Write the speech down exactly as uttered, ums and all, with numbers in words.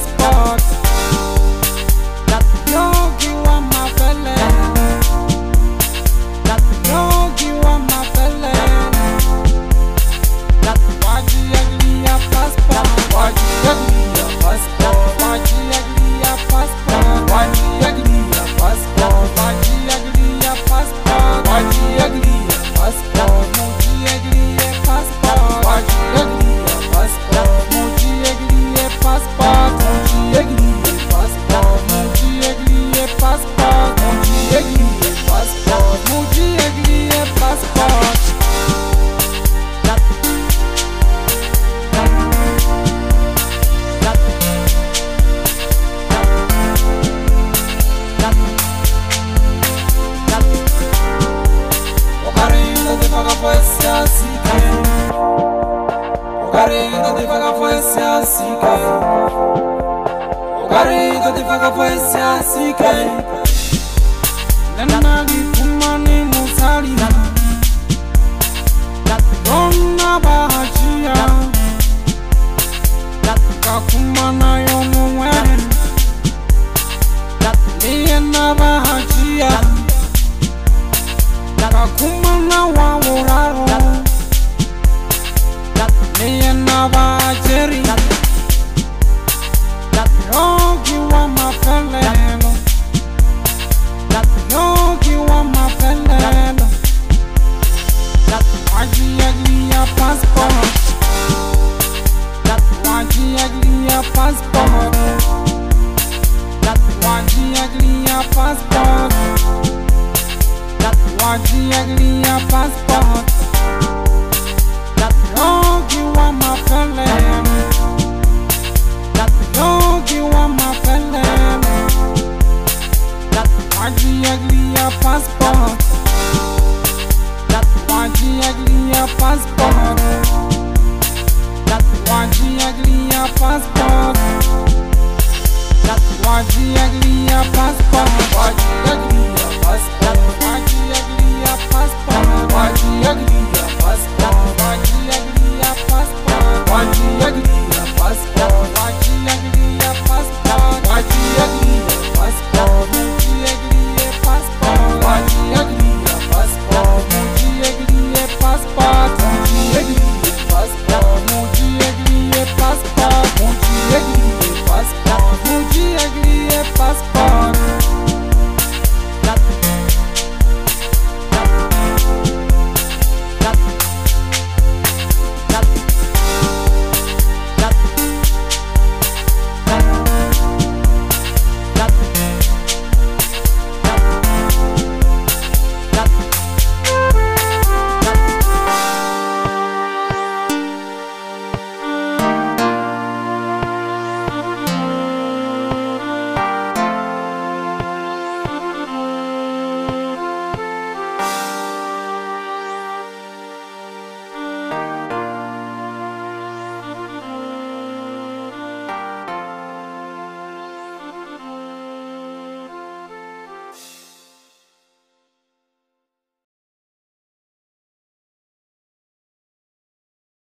passport. Yogi wa mafele, yogi wa mafele. Waji agli ya passport, waji agli ya passport, waji agli ya passport, waji agli ya passport, waji agli ya passport, waji agli ya passport, muji agli ya passport, waji agli ya passport, muji agli ya passport, muji agli ya passport, muji agli ya passport, muji agli ya passport, muji agli ya passport. Ocarina de vaga foi se assim que Ocarina de vaga foi se assim que Nenali kumani musali Donna bahajia Kakumana yomu wen Liena bahajia Kakumana wawuraro Liena bahajeri Yogi wa mafelelo Yogi wa mafelelo Waji agli ya passport Waji agli ya passport Waji agli ya passport Waji agli ya passport Yogi wa mafelelo Yogi wa mafelelo Waji agli ya passport Waji agli ya passport Waji agli ya passport Waji agli ya passport Waji agli ya passport Waji agli ya passport Waji agli ya passport Waji agli ya passport Waji agli ya passport Waji agli ya passport Waji agli ya passport Muji agli ya passport Waji agli ya passport Muji agli ya passport Muji agli ya passport Muji agli ya passport Muji agli ya passport Muji agli ya passport